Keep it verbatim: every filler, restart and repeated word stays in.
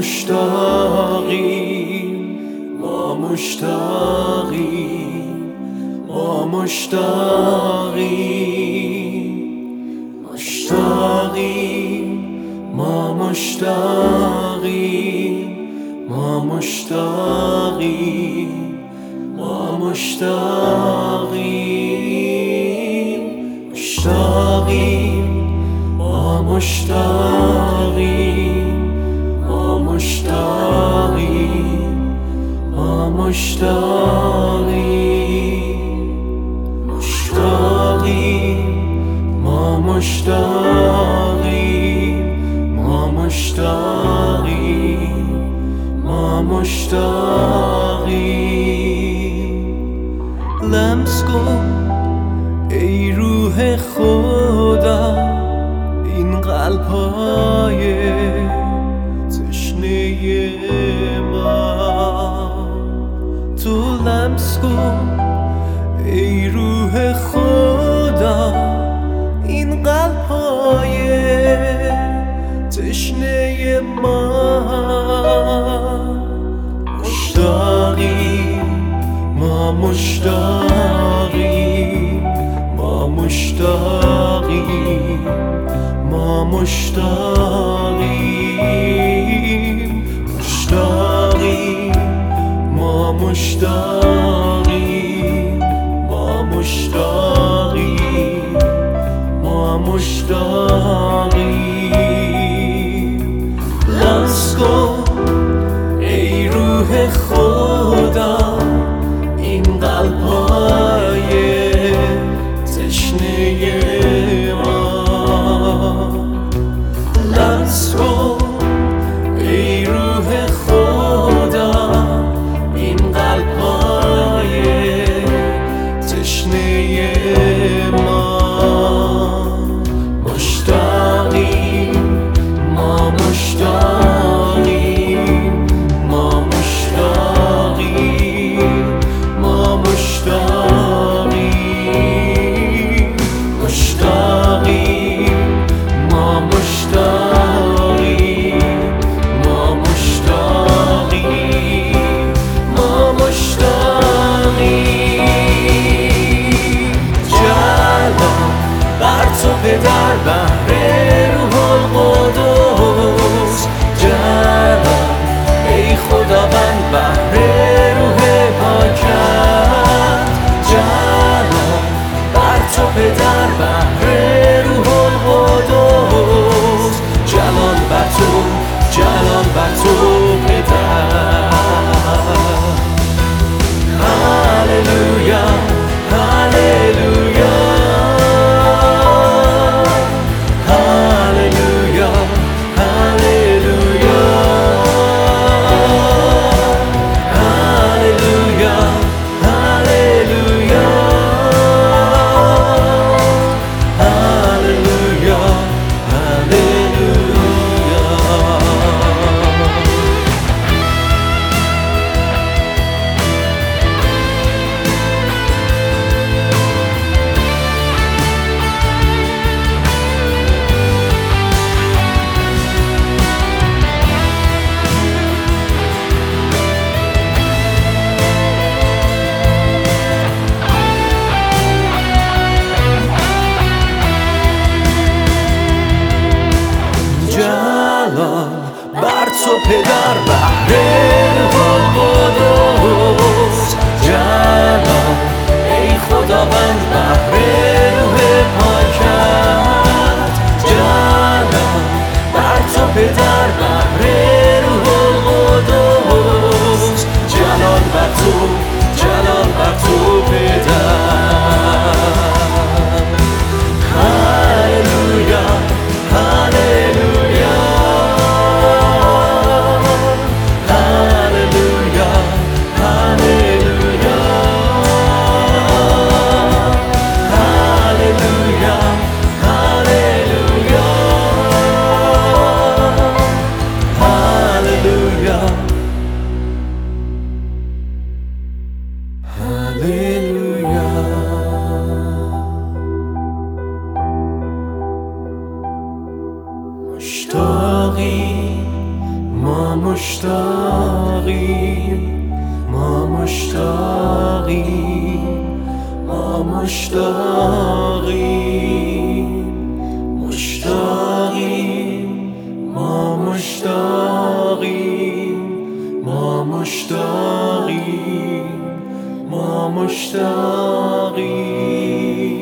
مشتاقیم ما مشتاقیم ما مشتاقیم مشتاقیم ما مشتاقیم ما مشتاقیم ما مشتاقیم مشتاقیم ما مشتاقیم ما مشتاقیم ما مشتاقیم مشتاقیم ما مشتاقیم ما مشتاقیم ما مشتاقیم لمس کن ای روح خدا این قلب‌های تشنه من تو لمس کن ای روح خدا این قلب‌های تشنه من مشتاقیم ما مشتاقیم ما مشتاقیم ما مشتاقیم مشتاقیم ما مشتاقیم ما مشتاقیم ما مشتاقیم لمس کن ای روح خدا این قلب‌های تشنه لمس کن ای روح خدا این قلب‌های تشنه ما مشتاقیم ما مشتاقیم ما مشتاقیم مشتاقیم ما مشتاقیم ما مشتاقیم مشتاقیم ما مشتاقیم ما مشتاقیم ما مشتاقیم